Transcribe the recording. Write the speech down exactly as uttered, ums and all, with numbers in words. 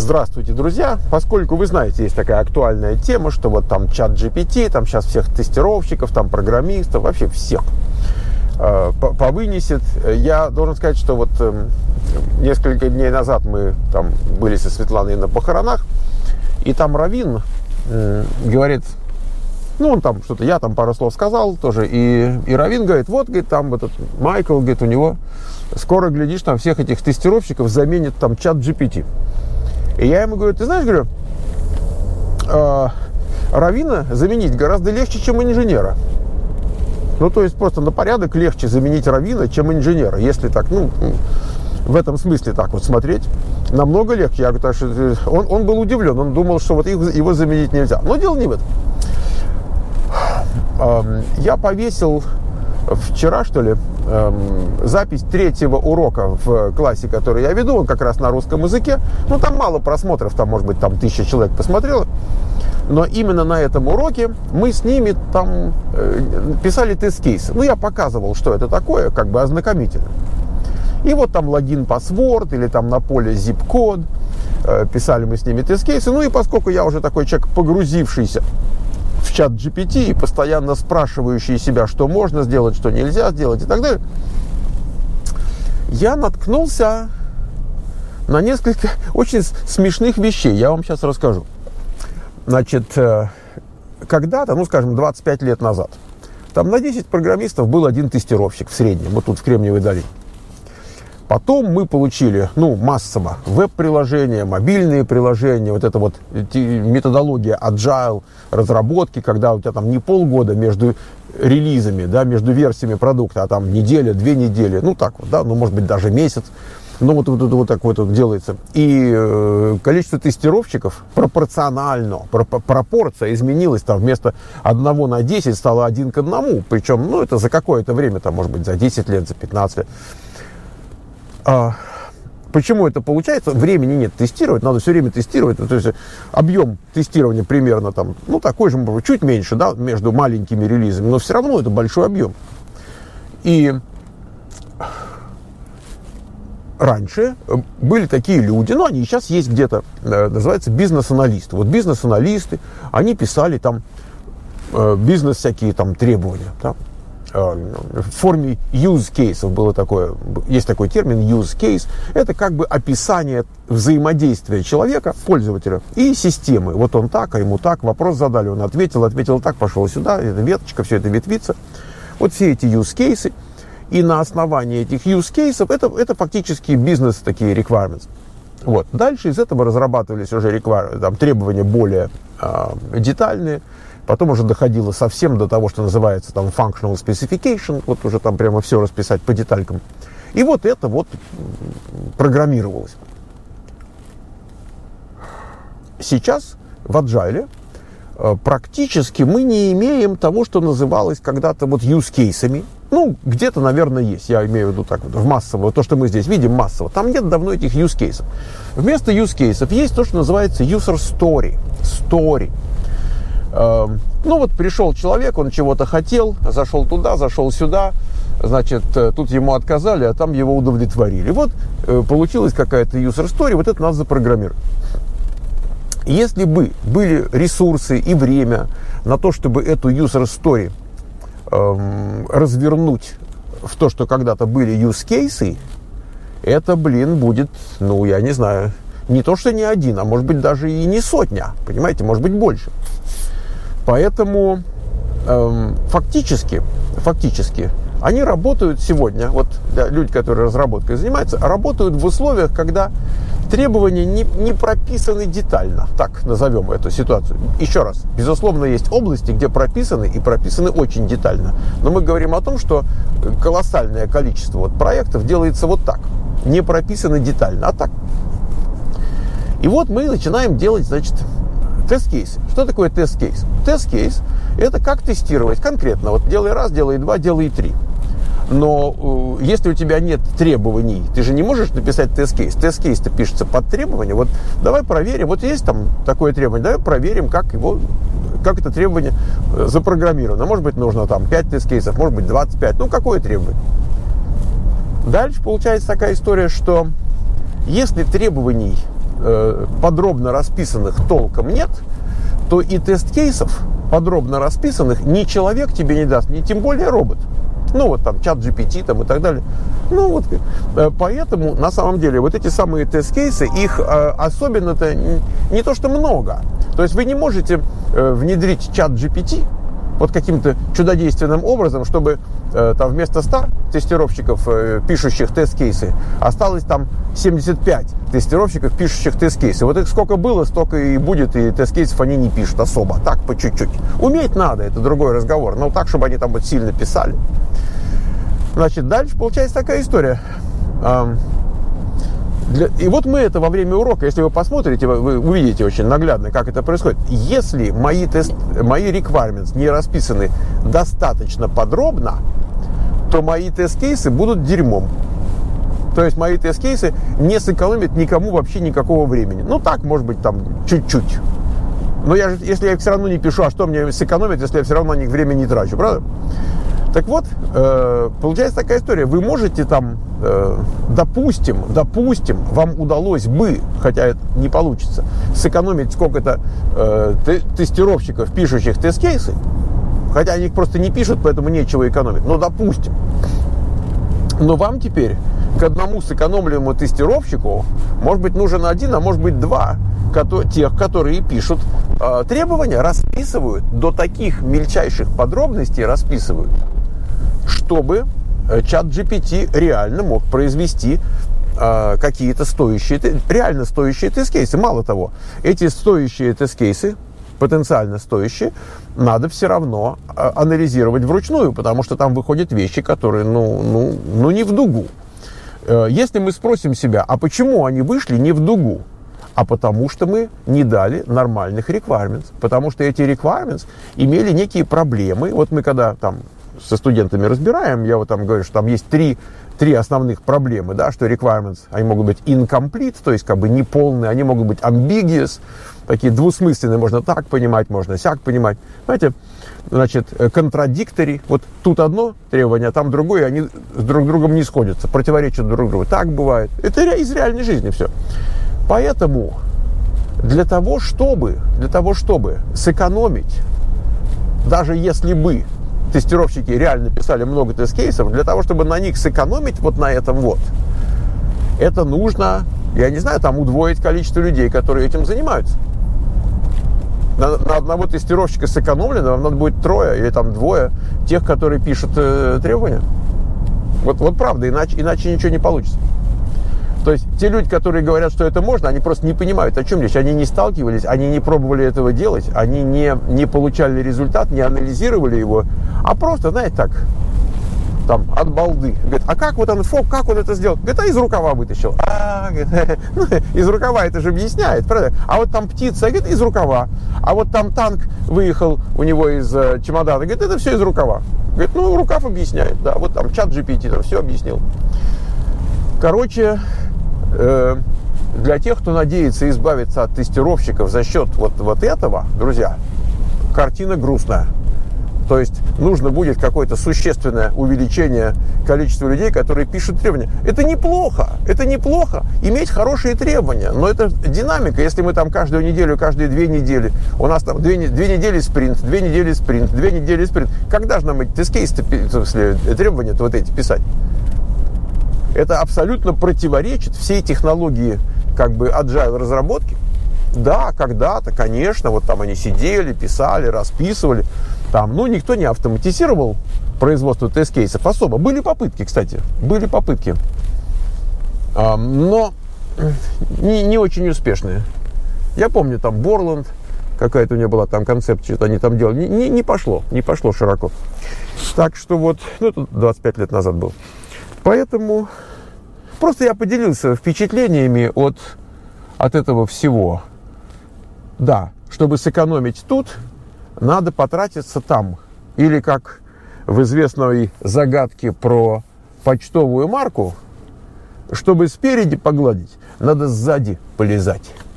Здравствуйте, друзья! Поскольку вы знаете, есть такая актуальная тема, что вот там чат джи пи ти, там сейчас всех тестировщиков, там программистов, вообще всех э, повынесет. Я должен сказать, что вот э, несколько дней назад мы там были со Светланой на похоронах, и там раввин э, говорит, ну он там что-то, я там пару слов сказал тоже, и, и раввин говорит, вот, говорит, там этот Майкл, говорит, у него скоро, глядишь, там всех этих тестировщиков заменит там чат джи пи ти. И я ему говорю, ты знаешь, говорю, э, раввина заменить гораздо легче, чем инженера. Ну, то есть просто на порядок легче заменить раввина, чем инженера. Если так, ну, в этом смысле так вот смотреть, намного легче. Я говорю, что он, он был удивлен, он думал, что вот его заменить нельзя. Но дело не в этом. Э, я повесил вчера, что ли, запись третьего урока в классе, который я веду, он как раз на русском языке. Ну, там мало просмотров, там, может быть, там тысяча человек посмотрело. Но именно на этом уроке мы с ними там э, писали тест-кейсы. Ну, я показывал, что это такое, как бы ознакомительно. И вот там логин, паспорт, или там на поле zip-код. Э, писали мы с ними тест-кейсы. Ну, и поскольку я уже такой человек, погрузившийся в чат джи пи ти и постоянно спрашивающий себя, что можно сделать, что нельзя сделать и так далее, я наткнулся на несколько очень смешных вещей. Я вам сейчас расскажу. Значит, когда-то, ну, скажем, двадцать пять лет назад, там на десять программистов был один тестировщик в среднем, вот тут в Кремниевой долине. Потом мы получили, ну, массово веб-приложения, мобильные приложения, вот эта вот методология agile разработки, когда у тебя там не полгода между релизами, да, между версиями продукта, а там неделя, две недели, ну так вот, да, ну, может быть, даже месяц. Ну, вот, вот, вот так вот делается. И э, количество тестировщиков пропорционально, пропо- пропорция изменилась, там вместо одного на десять стало один к одному. Причем, ну, это за какое-то время, там, может быть, за десять лет, за пятнадцать лет. А, почему это получается? Времени нет тестировать, надо все время тестировать. То есть объем тестирования примерно там, ну, такой же, чуть меньше, да, между маленькими релизами, но все равно это большой объем. И раньше были такие люди, ну, они сейчас есть где-то, называется бизнес-аналисты. Вот бизнес-аналисты, они писали там бизнес всякие там требования, да? В форме use cases было такое, есть такой термин use case. Это как бы описание взаимодействия человека, пользователя и системы. Вот он так, а ему так, вопрос задали, он ответил, ответил так, пошел сюда, это веточка, все это ветвится. Вот все эти use cases. И на основании этих use cases это, это фактически бизнес такие requirements. Вот. Дальше из этого разрабатывались уже require, там, требования более э, детальные. Потом уже доходило совсем до того, что называется там functional specification, вот уже там прямо все расписать по деталькам. И вот это вот программировалось. Сейчас в Agile практически мы не имеем того, что называлось когда-то вот use cases. Ну, где-то, наверное, есть, я имею в виду так вот, в массово, то, что мы здесь видим массово. Там нет давно этих use cases. Вместо use cases есть то, что называется user story. Story. Ну вот пришел человек, он чего-то хотел, зашел туда, зашел сюда, значит, тут ему отказали, а там его удовлетворили. Вот получилась какая-то user story, вот это надо запрограммировать. Если бы были ресурсы и время на то, чтобы эту user story эм, развернуть в то, что когда-то были use cases, это, блин, будет, ну, я не знаю, не то, что не один, а может быть даже и не сотня, понимаете, может быть больше. Поэтому эм, фактически, фактически они работают сегодня, вот да, люди, которые разработкой занимаются, работают в условиях, когда требования не, не прописаны детально, так назовем эту ситуацию. Еще раз, безусловно, есть области, где прописаны и прописаны очень детально. Но мы говорим о том, что колоссальное количество вот проектов делается вот так, не прописаны детально, а так. И вот мы начинаем делать, значит, тест-кейс. Что такое тест-кейс? Тест-кейс – это как тестировать конкретно. Вот делай раз, делай два, делай три. Но э, если у тебя нет требований, ты же не можешь написать тест-кейс. Тест-кейс-то пишется под требование. Вот давай проверим. Вот есть там такое требование. Давай проверим, как его, как это требование запрограммировано. Может быть, нужно там пять тест-кейсов, может быть, двадцать пять. Ну, какое требование? Дальше получается такая история, что если требований э, подробно расписанных толком нет, то и тест-кейсов подробно расписанных ни человек тебе не даст, ни тем более робот. Ну, вот там чат джи пи ти там, и так далее. Ну, вот, э, поэтому, на самом деле, вот эти самые тест-кейсы, их э, особенно-то не, не то, что много. То есть вы не можете э, внедрить чат джи пи ти вот каким-то чудодейственным образом, чтобы э, там вместо ста тестировщиков, э, пишущих тест-кейсы, осталось там семьдесят пять тестировщиков, пишущих тест-кейсы. Вот их сколько было, столько и будет, и тест-кейсов они не пишут особо, так, по чуть-чуть. Уметь надо, это другой разговор, но так, чтобы они там вот сильно писали. Значит, дальше получается такая история. Для... И вот мы это во время урока, если вы посмотрите, вы увидите очень наглядно, как это происходит. Если мои, тест... мои requirements не расписаны достаточно подробно, то мои тест-кейсы будут дерьмом. То есть мои тест-кейсы не сэкономят никому вообще никакого времени. Ну так, может быть, там чуть-чуть. Но я же, если я их все равно не пишу, а что мне сэкономить, если я все равно на них время не трачу, правда? Так вот, э, получается такая история. Вы можете там, э, допустим, допустим, вам удалось бы, хотя это не получится, сэкономить сколько-то э, те- тестировщиков, пишущих тест-кейсы, хотя они их просто не пишут, поэтому нечего экономить. Но допустим. Но вам теперь к одному сэкономленному тестировщику может быть нужен один, а может быть два тех, которые пишут э, требования, расписывают, до таких мельчайших подробностей расписывают, чтобы чат джи пи ти реально мог произвести э, какие-то стоящие, реально стоящие тест-кейсы. Мало того, эти стоящие тест-кейсы, потенциально стоящие, надо все равно э, анализировать вручную, потому что там выходят вещи, которые, ну, ну, ну не в дугу. Э, если мы спросим себя, а почему они вышли не в дугу? А потому что мы не дали нормальных requirements. Потому что эти requirements имели некие проблемы. Вот мы когда там со студентами разбираем, я вот там говорю, что там есть три, три основных проблемы, да, что requirements, они могут быть incomplete, то есть как бы неполные, они могут быть ambiguous, такие двусмысленные, можно так понимать, можно сяк понимать. Знаете, значит, contradictory, вот тут одно требование, а там другое, они с друг другом не сходятся, противоречат друг другу. Так бывает. Это из реальной жизни все. Поэтому для того, чтобы, для того, чтобы сэкономить, даже если бы тестировщики реально писали много тест-кейсов, для того, чтобы на них сэкономить вот на этом вот, это нужно, я не знаю, там удвоить количество людей, которые этим занимаются. На, на одного тестировщика сэкономлено, вам надо будет трое или там двое тех, которые пишут э, требования. Вот, вот правда, иначе, иначе ничего не получится. То есть те люди, которые говорят, что это можно, они просто не понимают, о чем речь. Они не сталкивались, они не пробовали этого делать, они не, не получали результат, не анализировали его, а просто, знаете, так, там, от балды. Говорит, а как вот он, фок, как он это сделал? Говорит, а из рукава вытащил. А, говорит, ну, из рукава это же объясняет, правда? А вот там птица, говорит, из рукава. А вот там танк выехал у него из э, чемодана. Говорит, это все из рукава. Говорит, ну, рукав объясняет, да, вот там чат джи пи ти там все объяснил. Короче, э, для тех, кто надеется избавиться от тестировщиков за счет вот, вот этого, друзья, картина грустная. То есть нужно будет какое-то существенное увеличение количества людей, которые пишут требования. Это неплохо, это неплохо иметь хорошие требования, но это динамика. Если мы там каждую неделю, каждые две недели, у нас там две, две недели спринт, две недели спринт, две недели спринт. Когда же нам эти тест-кейсы, в смысле, требования-то вот эти писать? Это абсолютно противоречит всей технологии как бы agile разработки. Да, когда-то, конечно, вот там они сидели, писали, расписывали. Там, ну, никто не автоматизировал производство тест-кейсов особо. Были попытки, кстати, были попытки. А, но не, не очень успешные. Я помню, там Borland, какая-то у меня была там концепция, что они там делали. Не, не, не пошло, не пошло широко. Так что вот, ну, это двадцать пять лет назад был. Поэтому просто я поделился впечатлениями от, от этого всего. Да, чтобы сэкономить тут, надо потратиться там. Или, как в известной загадке про почтовую марку, чтобы спереди погладить, надо сзади полезать.